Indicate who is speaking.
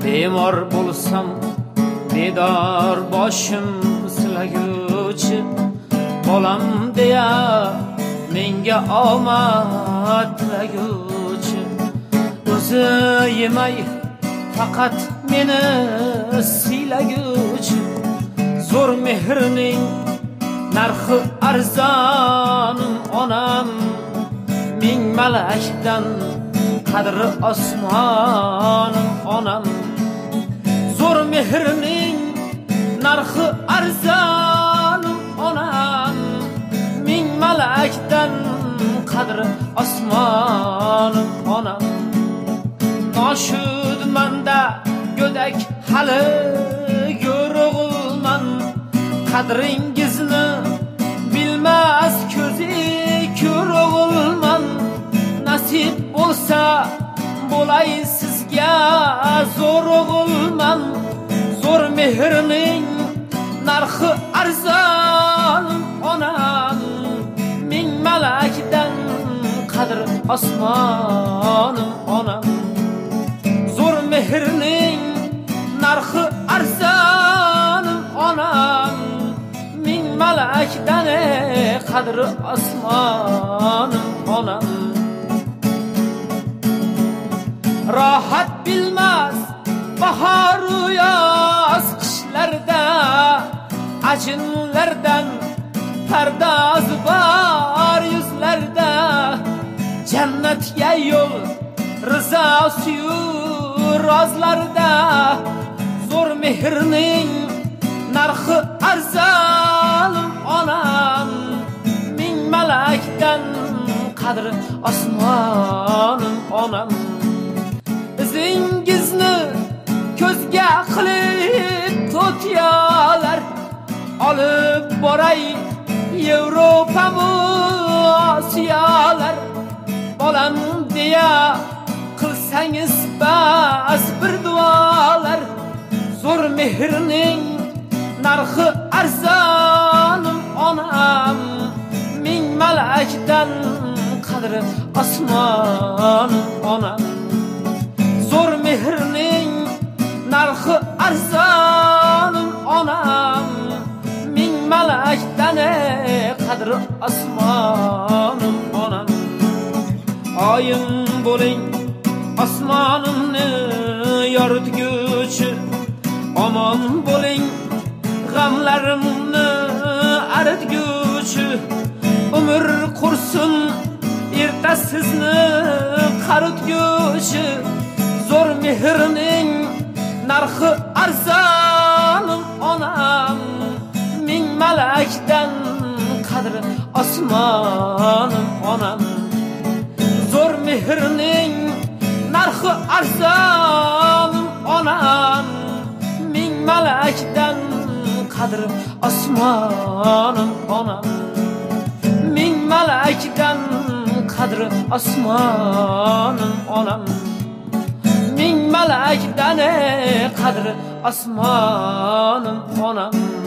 Speaker 1: bemor bo'lsam bedor boshim silaguvchi, bolam deya menga omad tilaguvchi, o'zi yemay faqat meni siylaguvchi, zo'r mehrning narxi arzonim onam, ming malakdan qadri osmonim onam, zo'r mehrning narxi arzonim onam, ming malakdan qadri osmonim onam. Noshudmanda go'dak hali yo'rug'ilman, qadringizni bilmas ko'zi ko'rug'ilman. Nasib bo'lsa bo'lay sizga zo'r o'g'ilman, zo'r mehrning narxi arzon onam, ming malakdan qadri osmonim onam, zo'r mehrning narxi arzon onam, ming malakdan qadri osmonim onam. Rahat bilmaz baharu yoz qishlarda, ajinlardan pardoz bor yuzlarda, jannatga yo'l rizosi-yu rozlarda, zo'r mehrning narxi arzon onam, ming malakdan qadri osmonim onam. Izingizni ko'zga qilib to'tiyalar, olib boray Yevropa mu Osiyolar, bolam deya qilsangiz bas bir duolar, zo'r mehrning narxi arzonim onam, ming malakdan qadri osmonim onam, zo'r mehrning narxi arzonim onam, ming malakdan qadri osmonim onam. Oyim bo'ling osmonimni yoritguvchi, omon bo'ling g'amlarimni aritguvchi, umr qursin erta sizni qaritguvchi, zo'r mehrning narxi arzonim onam, ming malakdan qadri osmonim onam, zo'r mehrning narxi arzonim onam, ming malakdan qadri osmonim onam, ming malakdan qadri osmonim onam, ming malakdan qadri osmonim onam.